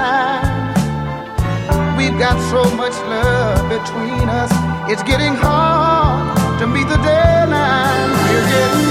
time. We've got so much love between us. It's getting hard to meet the deadline. We're getting